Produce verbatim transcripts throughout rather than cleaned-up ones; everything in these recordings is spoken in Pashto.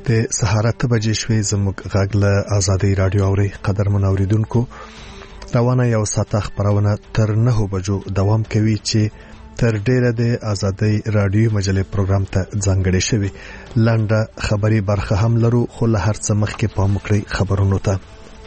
د سهار اته بجې شوې زموږ غږ له آزادۍ رادیو اوري قدرمن اوریدونکو روانه یو ساعت خبرونه تر نه بجو دوام کوي چې تر ډیره د آزادۍ رادیو مجلې پروګرام ته ځانګړې شوی لنډه خبري برخه هم لرو خو له هر څه مخکې پام وکړئ خبرونو ته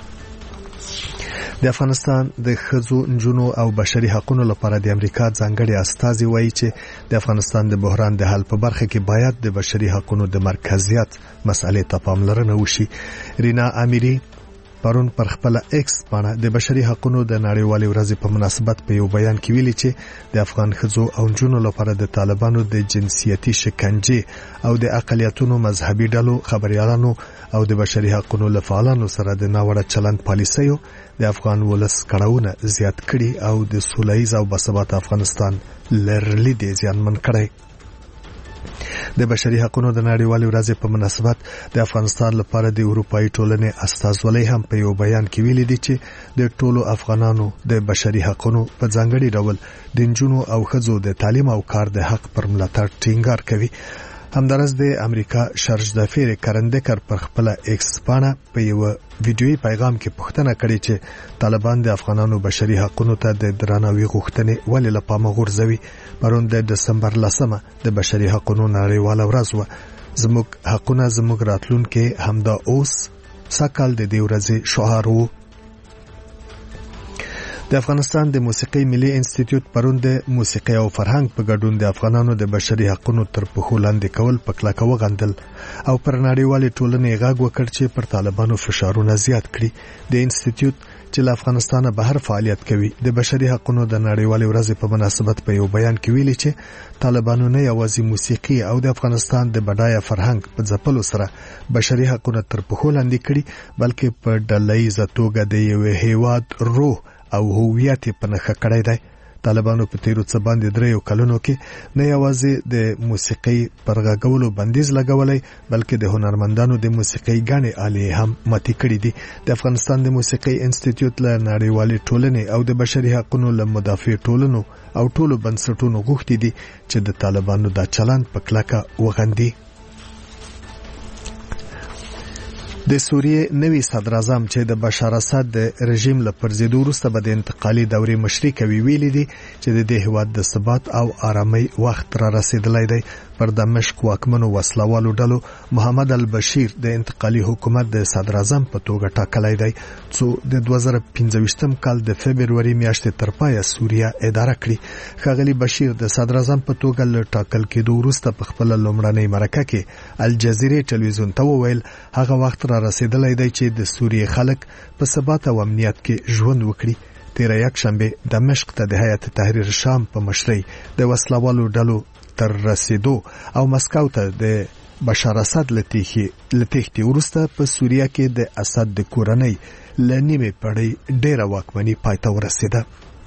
د افغانستان د ښځو نجونو او بشري حقوقو لپاره د امریکا ځانګړي استازي وایي چې د افغانستان د بحران د حل په برخه کې باید د بشري حقوقو د مرکزیت مسئلې ته پاملرنه وشي. رینا امیری پرون پر خپل ایکس باندې د بشري حقوقو د نړیوالې ورځې په مناسبت په یو بیان کې ویلي چې د افغان ښځو او نجونو لپاره د طالبانو د جنسیتي شکنجې او د اقلیتونو مذهبي ډلو خبريالانو او د بشري حقوقو لفعالانو سره د ناوړه چلند پالیسیو د افغان ولس کړهونه زیات کړي او د سولهییز او باثبات افغانستان لرلې د ځانمن کړي. د بشري حقوقو د نړیوالې ورځې په مناسبت د افغانستان لپاره د اروپאי ټولنې استازولۍ هم په یو بیان کې ویلي دي چې د ټولو افغانانو د بشري حقوقو په ځانګړي ډول د نجونو او ښځو د تعلیم او کار د حق پر ملاتړ ټینګار کوي. همدارس د امریکا شرج دافیر کرندکر پر خپل ایکس باندې په یو ویډیوي پیغام کې پوښتنه کړې چې طالبان د افغانانو بشري حقوقو ته د درناوي غوښتنې ولې له پامه غورځوي. پرون د دسمبر لسمه د بشري حقوقو نړیواله ورځ و. زموږ حقونه زموږ راتلونکي همدا اوس سکهال د دې ورځې شعار وو. د افغانستان د موسیقي ملي انسټیټیوټ پرون د موسیقي او فرهنګ په ګډون د افغانانو د بشري حقوقو تر پښو لاندې کول په کلکه وغندل او پر نړیوالې ټولنې غږ وکړ چې پر طالبانو فشارونه زیات کړي. د انسټیټیوټ چې له افغانستانه بهر فعالیت کوي د بشري حقوقو د نړیوالې ورځې په مناسبت په یو بیان کې ویلي چې طالبانو نه یوازې موسیقي او د افغانستان د بډایه فرهنګ په ځپلو سره بشري حقوقو تر پښو لاندې کړي بلکې په ډلهییزه توګه د یو هیواد روح او هویت په نخښه کړی دی. طالبانو په تیرو څه باندې دریو کلونو کې نه یوازې د موسیقي پرغاګولو بندیز لګولای بلکې د هنرمندانو د موسیقي غاڼې آلې هم ماتې کړې دي. د افغانستان د موسیقي انسټیټیوټ له نړیوالې ټولنې او د بشري حقوقو له مدافع ټولنو او ټولو بنسټونو غوښتي دي چې د طالبانو د چلند په کلکه وغندي. د سوریې نوی صدر اعظم چې د بشار اسد د رژیم له پرځېدو وروسته به د انتقالي دورې مشري کوي ویلي دي چې د دې هیواد د ثبات او آرامۍ وخت را رسیدلی دی. پر دمشق واکمنو وسلوالو ډلو محمد البشیر د انتقالي حکومت د صدر اعظم په توګه ټاکلی دی چې د دوه زره پنځه کال د فبرवरी میاشتې تر پایه سوریه اداره کړي. ښاغلي بشیر د صدر اعظم په توګه له ټاکل کېدو وروسته په خپل لومړنۍ مرکه کې الجزیره ټلویزیون ته وویل هغه وخت را رسیدلی دی چې د سوریې خلک په ثبات او امنیت کې ژوند وکړي. تیر یک شنبه دمشق ته د هیئت تحریر شام په مشرۍ د وسلوالو ډلو تر رسیدو او مسکو ته د بشار اسد لتیختی ورسته په سوریه کې د اسد د کورنۍ لنیمه پړی ډیره واکمنی پایته ورسیده.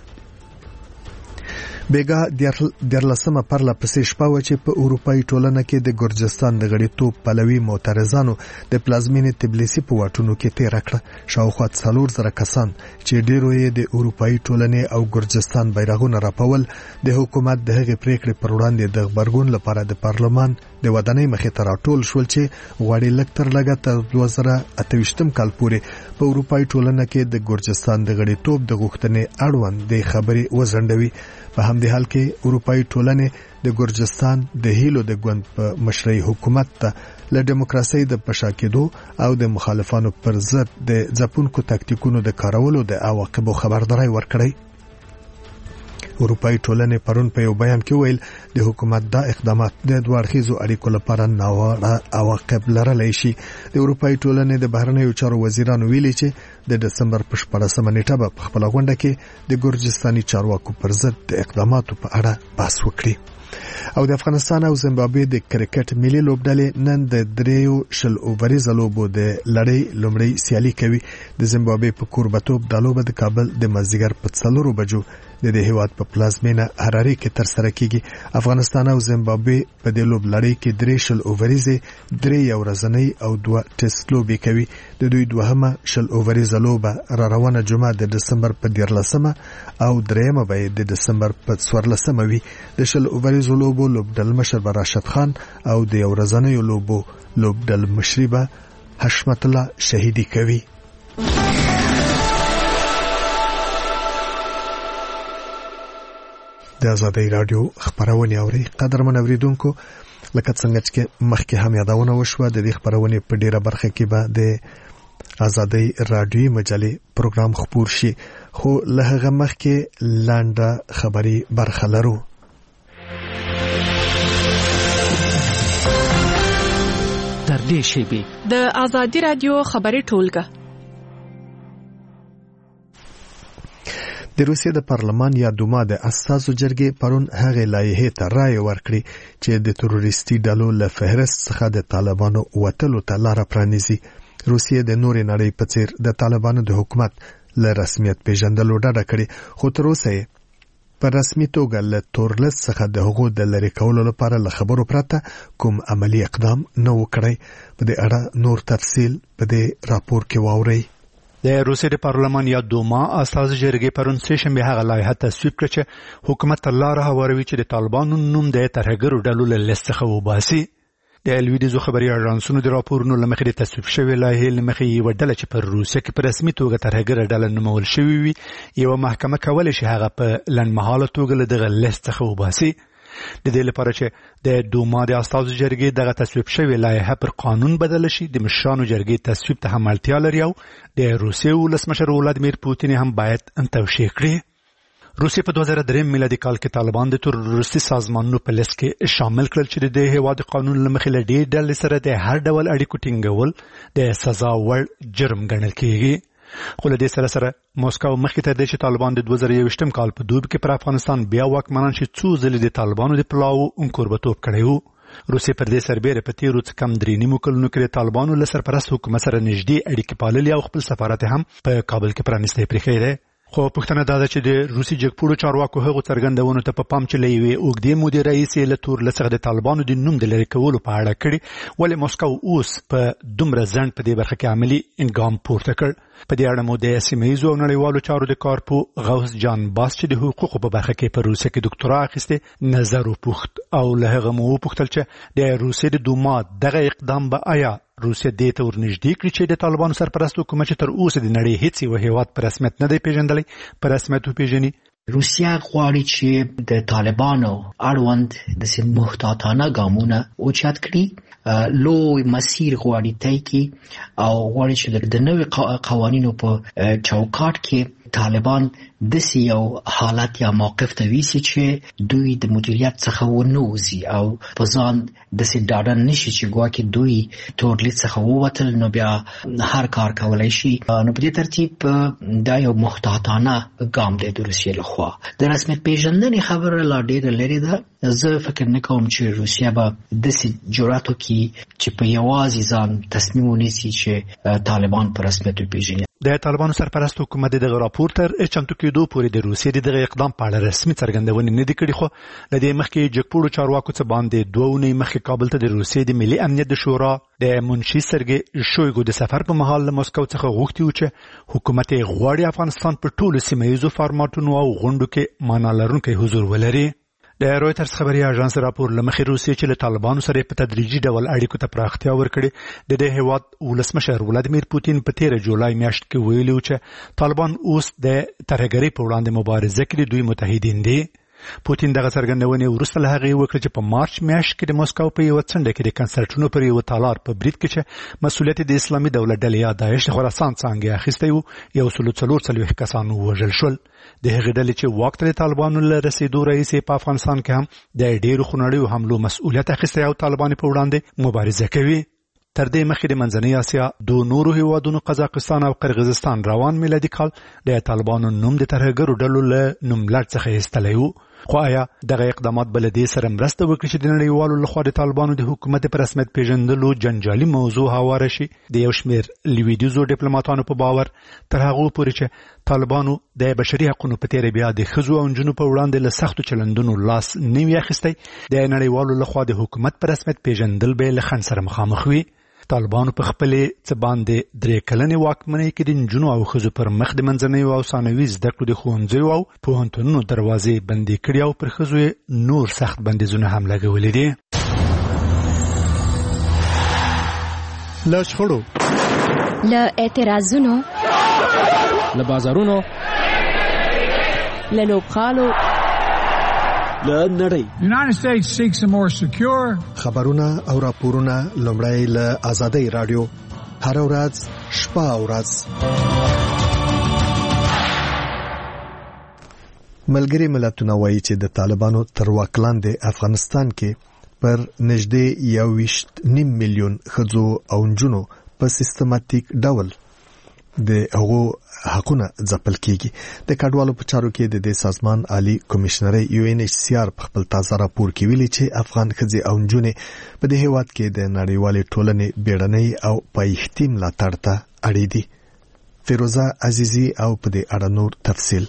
بیګا دیرلسمه پرله پسې شپه و چې په اروپאי ټولنه کې د ګرجستان د غړیتوب پلوي معترضانو د پلازمینې تبلیسي په واټونو کې تیر کړه. شاوخوا څلور زره کسان چې ډیرو یې د اروپאי ټولنې او ګرجستان بیرغونه راپول د حکومت د هغې پریکړې پر وړاندې د غبرګون لپاره د پارلمان د ودانۍ مخې ته راټول شول چې غواړي لږ تر لږه تر دوه زره اته ویشتم کال پورې په اروپאי ټولنه کې د ګرجستان د غړیتوب د غوښتنې اړوند د خبرې وزندوي. په همدې حال کې اروپאי ټولنې د ګرجستان د هیلو د ګوند په مشرۍ حکومت ته له دیموکراسي د پشاکېدو او د مخالفانو پر ضد د ځپونکو تاکتیکونو د کارولو د عواقبو خبرداري ورکړي. اروپאי ټولنې پرون په یو بیان کې ویل د حکومت دا اقدامات د دوه اړخیزو اړیکو لپاره ناوړه عواقب لرلی شي. د اروپאי ټولنې د بهرنیو چارو وزیرانو ویلي چې د دسمبر په شپاړسمه نیټه په خپل غونډه کې د ګرجستاني چارواکو پر ضد د اقداماتو په اړه بحث وکړي. او د افغانستان او زیمبابوې د کرکټ ملي لوبډلې نن د دریو شل اووريزه لوبو د لړۍ لومړی سیالي کوي. د زیمبابوې په کوربتوب د لوبه د کابل د مازیګر په څلورو بجو د دې هیواد په پلازمینه هراري کې تر سره کیږي. افغانستان او زیمبابوې په دې لوب لړۍ کې درې شل اووريزه درې یو ورځنۍ او دوه ټیسټ لوبې کوي. د دوی دوهمه شل اووريزه لوبه را روانه جمعه د دسمبر په دیرلسمه او دریمه به د دسمبر په څوارلسمه وي. د شل اووريزه ودریزو لوبو لوبډل مشر به راشد خان او د یو ورځنیو لوبو لوبډل مشري به حشمت الله شهیدي کوي. د آزادۍ رادیو خبرونه اوري قدرمن اوریدونکو، لکه څنګه چې مخکې هم یادونه وشوه د دې خبرونه په ډیره برخه کې به د آزادۍ رادیوي مجلې پروګرام خپور شي، خو له هغه مخکې لاندې خبري برخه لرو. تر دې شی به د آزادۍ رادیو خبري ټولګه د روسیې د پارلمان یا دوما د اساسو جرګې پرون هغه لایحه ته رائے ورکړي چې د تروریستي ډلو له فهرست څخه د طالبانو وټلو ته لار پرانیزي. روسیې د نورې نړۍ په څیر د طالبانو د حکومت له رسمیت پیژندلو ډډه کړې، خو تر اوسه په رسمي توګه له تورلس څخه د حقوقو د لری کولو لپاره له خبرو پرته کوم عملی اقدام نه وکړي. په دې اړه نور تفصیل په دې راپور کې واورئ. د روسیې د پارلمان یا دوما اساس جرګې پرون سه شنبه هغه لایحه تصویب کړه چې حکومت الله راهوروي چې د طالبانو نوم د ترهګرو ډلو له لیست څخه وباسي. د الویدیزو خبري اژانسونو د راپورونو لمخې د تصویب شوی لایحه لمخې یو ډله چې پر روسیې کې په رسمي توګه ترهګر ډله نومول شوی وي یو محکمه کولای شي هغه په لنډمهاله توګه له دغه لیست څخه وباسي. د دې لپاره چې د دوما د اساسو جرګې دغه تصویب شوی لایحه پر قانون بدل شي د مشرانو جرګې تصویب ته هم اړتیا لري او د روسیې ولسمشر ولادیمیر پوتین هم باید توشیح کړي. روسیې په دوه زره درې میلادي کال کې طالبان د تروریستي سازمانونو په لیست کې شامل کړل چې د هیواد قانون لمخې له ډېر ډلې سره د هر ډول اړیکو ټینګول د سزا وړ جرم ګڼل کېږي. خو له دې سره سره موسکو مخکې تر دې چې طالبان د دوه زره یوویشتم کال په دوبي کې پر افغانستان بیا واکمنان شي څو ځلې د طالبانو د پلاو انکوربتوب کړی وو. روسیې پر دې سربېره په تیرو څه کم درې نیمو کلونو کې د طالبانو له سرپرست حکومت سره نږدې اړیکې پاللې او خپل سفارت هم په کابل کې پرانیستی پرېښی دی. خو پښتنه دا ده چې د روسي جګپوړو چارواکو هغو څرګندونو ته په پام چې له یوې اوږدې مودې راهیسې له تورلس څخه د طالبانو د نوم د لرې کولو په اړه کړي، ولې موسکو اوس په دومره ځنډ په دې برخه کې عملي ګام پورته کړ. په دې اړه مو د سیمه ییزو او نړیوالو چارو د کارپو غوث جان باس چې د حقوقو په برخه کې په روسیې کې ډاکټرا اخیسته نظر وپوښت او له هغه مو وپوښتل چې د روسیې د دوما دغه اقدام به آیا روسیه دې ته ورنږدې کړي چې د طالبانو سرپرست حکومت چې تر اوسه د نړۍ هیڅ یو هیواد په رسمیت نه دی پیژندلی په رسمیت وپیژني. روسیه غواړي چې د طالبانو اړوند د محتاطانه ګامونه اوچت کړي، لوی مسیر غواړي طی کړي او غواړي چې د نوې قوانینو په چوکاټ کې طالبان داسې یو حالت یا موقف ته ویسي چې دوی د مدیریت څخه ونوځي او په ځان داسې ډاډه نشي چې ګواکې دوی تورلید څخه ووتل نو بیا هر کار کولی شي. نو په دې ترتیب دا یو محتاطانه ګام دی د روسیې لخوا. د رسمیت پیژندنې خبره لا ډېره لرې ده. زه فکر نه کوم چې روسیه به داسې جرأت وکړي چې په یوازې ځان تصمیم ونیسي چې طالبان په رسمیت وپیژني. د طالبانو سرپرست حکومت دغه راپور تر چمتو کېدو پورې د روسیې دغه اقدام په اړه رسمي څرګندونې نه دي کړې، خو له دې مخکې جګپوړو چارواکو څخه باندې دوه اونۍ مخکې کابل ته د روسیې د ملي امنیت د شورا د منشي سرګي شویګو د سفر په مهال له موسکو څخه غوښتي و چې حکومت غواړي افغانستان په ټولو سیمه ییزو فارماتونو او غونډو کې معنا لرونکی حضور ولري. د رويټرز خبري اژانس راپور لمخې روسیې چې له طالبانو سره په تدریجي ډول اړیکو ته پراختیا ورکړي، د دې هیواد ولسمشر ولادیمیر پوتین په تیر جولای میاشت کې ویلي چې طالبان اوس د ترهګرۍ په وړاندې مبارزه کې دوی متحدین دي. پوتین دغه څرګندونې وروسته له هغې وکړه چې په مارچ میاشت کې د موسکو په یوه څنډه کې د کنسرټونو پر یوه تالار په برید کې چې مسؤلیت د اسلامي دولت ډلې یا داعش د خراسان څانګې اخیستی و، یو سلو څلور څلوېښت کسان ووژل شول. د هغې ډلې چې واک ته د طالبانو له رسېدو راهیسې په افغانستان کې هم د ډېرو خونړیو حملو مسؤلیت اخیستی او طالبانو په وړاندې مبارزه کوي. تر دې مخکې د منځنۍ اسیا دوه نورو هیوادونو قزاقستان او قرغیزستان روان میلادي کال د طالبانو نوم د ترهګرو ډلو له نوملړ څخه ایستلی و. خو آیا دغه اقدامات بل دې سره مرسته وکړي چې د نړیوالو لخوا د طالبانو د حکومت په رسمیت پیژندلو جنجالي موضوع هواره شي؟ د یو شمېر لویدیځو ډیپلوماټانو په باور تر هغو پورې چې طالبانو د بشري حقونو په تیره بیا د ښځو او نجونو په وړاندې له سختو چلندونو لاس نه وي اخیستی، د نړیوالو لخوا د حکومت په رسمیت پیژندل به له خنډ سره مخامخ وي. طالبانو په خپلې څه باندې درې کلنې واکمنۍ کې د نجونو او ښځو پر مخ د منځنیو او ثانوي زده کړو د ښوونځیو او پوهنتونونو دروازې بندې کړي او پر ښځو یې نور سخت بندیزونه هم لګولي دي. له شخړو، له اعتراضونو، له بازارونو، له لوبغالو، له نړۍ. United States seeks a more secure. خبرونه او راپورونه لومړی له آزادۍ رادیو هر ورځ شپه او ورځ. ملګری ملتونه وایي چې د طالبانو تر واک لاندې افغانستان کې پر نږدې یو ویشت نیم میلیون ښځو او نجونو په سیستماتیک ډول د هغو حقونه ځپل کیږي. د کډوالو په چارو کې د دې سازمان عالی کمشنري یو ان ایچ سی آر په خپل تازه راپور کې ویلي چې افغان ښځې او نجونې په دې هیواد کې د نړیوالې ټولنې بیړنۍ او پایښتي ملاتړ ته اړې دي. فیروزه عزیزی او په دې اړه نور تفصیل.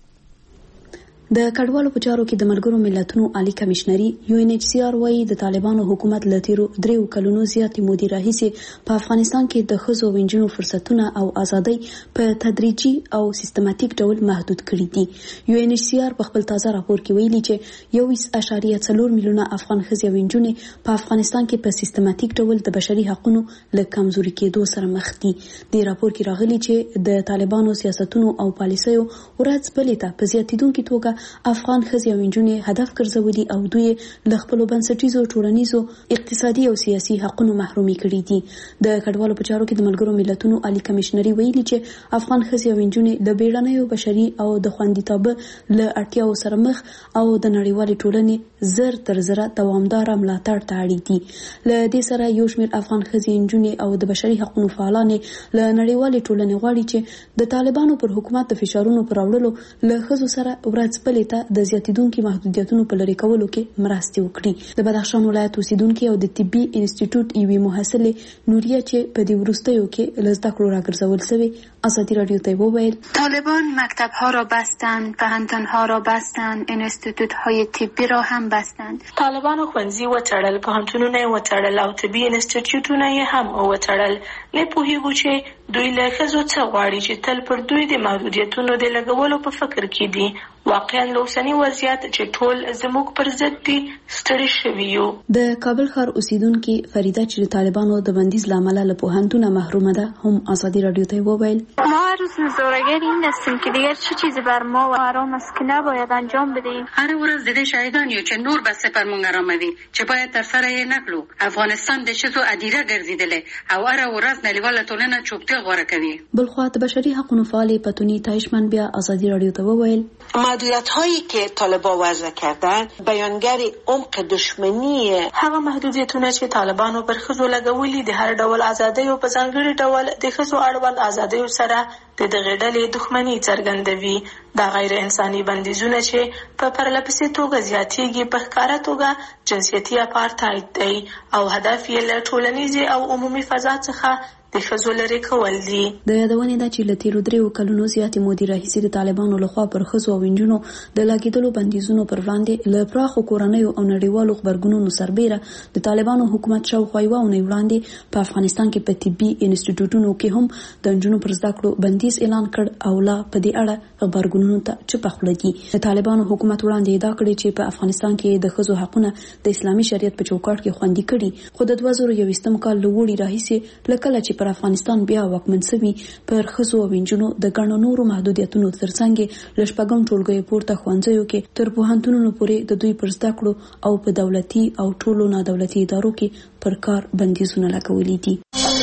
د کډوالو په چارو کې د ملګرو ملتونو عالی کمشنري یو ان ایچ سی آر وايي د طالبانو حکومت له تیرو دریو کلونو زیاتې مودې راهیسې په افغانستان کې د ښځو او نجونو فرصتونه او ازادۍ په تدریجي او سیستماتیک ډول محدود کړي دي. یو ان ایچ سی آر په خپل تازه راپور کې ویلي چې یو اشاریه څلور میلیونه افغان ښځې او نجونې په افغانستان کې په سیستماتیک ډول د بشري حقوقو له کمزوري کېدو سره مخ دي. د راپور کې راغلي چې د طالبانو سیاستونو او پالیسیو ورځ بلې ته په زیاتېدونکې توګه افغان ښځې او نجونې هدف ګرځولي او دوی له خپلو بنسټیزو ټولنیزو اقتصادي او سیاسي حقوقو محرومي کړي دي. د کډوالو په چارو کې د ملګرو ملتونو عالی کمشنري ویلي چې افغان ښځې او نجونې د بیړنیو بشري او د خوندیتوب له اړتیاو سره مخ او د نړیوالې ټولنې زر تر زره دوامدار ملاتړ ته اړ دي. له دې سره یو شمېر افغان ښځې نجونې او د بشري حقوقو فعالان له نړیوالې ټولنې غواړي چې د طالبانو پر حکومت د فشارونو پر راوړلو له ښځو سره ورځ بلې ته د زیاتیدونکو محدودیتونو په لرې کولو کې مرسته وکړي. د بدخشان ولایت اوسیدونکو او د طبي انسټیټیوټ یوې محصله نوریا چې په دې وروستیو کې له زده کړو راګرځول شوی آزادی رادیو ته وویل طالبان مکتب‌ها را بستند، پوهنتون‌ها را بستند، انستیتوت‌های طبی را هم بستند. طالبان ښوونځي وتړل، پوهنتونونه وتړل او طبي انستیتیوټونه یې هم وتړل. نه پوهیږو چې دوی له ښځو څه غواړي چې تل پر دوی د محدودیتونو د لګولو په فکر کې دي. واقعا لوسنی وضعیت چې ټول زموږ پر ضد دي ستړي شوي یو. د کابل ښار اوسیدونکي فریده چې د طالبانو د بندیز له امله له پوهنتونه محرومه ده هم آزادی رادیو ته وویل ما هر روز نظاره‌گر این هستیم که دیگر چه چیزی بر ما و حرام است که نباید انجام بدهیم. هر ورځ د دې شاهدان یو چې نور بس پر مونږ راموي چې باید تر سره یې نکړو. افغانستان د شتو ادیره ګرځیدلې او هر ورځ نړیواله ټولنه چوپتیا غوره کوي. بلخوا د بشري حقوقو فعال پتونی تایشمن بیا آزادی رادیو ته وویل محدودیت هایی که طالبان وضع کردن بیانگر عمق دشمنی هغه محدودیتونه چې طالبانو پر ښځو لګولي د هر ډول ازادۍ او په ځانګړي ډول د ښځو اړوند ازادۍ سره د دغه ډلې دښمنۍ څرګندوي. دا غیر انساني بندیزونه چې په پرلپسې توګه زیاتېږي په ښکاره توګه جنسیتي اپارټایډ دی او هدف یې له ټولنیزې او عمومي فضا څخه د ښځو لرې کول دي. د یادونې ده چې له تیرو دریو کلونو زیاتې مودې راهیسې د طالبانو لخوا پر ښځو او نجونو د لګېدلو بندیزونو پر وړاندې له پراخو کورنیو او نړیوالو غبرګونونو سربېره د طالبانو حکومت شاوخوا یوه اونۍ وړاندې په افغانستان کې په طبي انسټیټیوټونو کې هم د نجونو پر زده کړو بندیز اعلان کړ او لا په دې اړه غبرګونونو ته چوپه خوله دي. د طالبانو حکومت وړاندې ادعا کړې چې په افغانستان کې د ښځو حقونه د اسلامي شریعت په چوکاټ کې خوندي کړي، خو د دوه زره یوویشتم کال له وړي راهیسې له کله چې پر افغانستان بیا واکمن شوي پر ښځو او نجونو د ګڼو نورو محدودیتونو ترڅنګ له شپږم ټولګیو پورته ښوونځیو کې تر پوهنتونونو پورې د دوی پر زده کړو او په دولتي او ټولو نادولتي ادارو کې پر کار بندیزونه لګولي دي.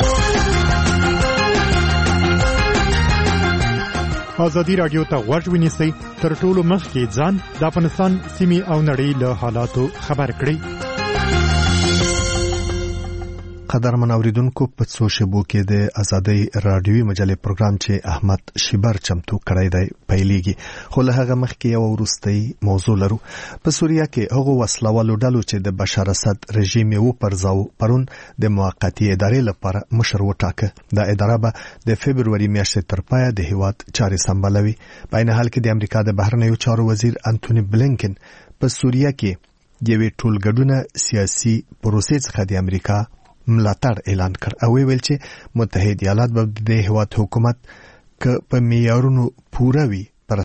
آزادی رادیو ته غوږ ونیسئ، تر ټولو مخکې ځان د افغانستان سیمې او نړۍ له حالاتو خبر کړئ. قدرمن اوریدونکو په څو شیبو کې د آزادۍ رادیوي مجلې پروګرام چې احمد شیبر چمتو کړی دی پیلېږي، خو له هغه مخکې یو وروستۍ موضوع لرو. په سوریه کې هغو وسلوالو ډلو چې د بشار اسد رژیم یې وپرځاو پرون د موقتي ادارې لپاره مشر وټاکه. دا اداره به د فبروري میاشتې تر پایه د هیواد چارې سمبالوي. په عین حال کې د امریکا د بهرنیو چارو وزیر انټونی بلینکن په سوریه کې د یوې ټولګډونه سیاسي پروسې څخه د امریکا ملاتړ اعلان کړ او ویل چې متحده ایالات به د هیواد حکومت ک په معیارونو پوره وي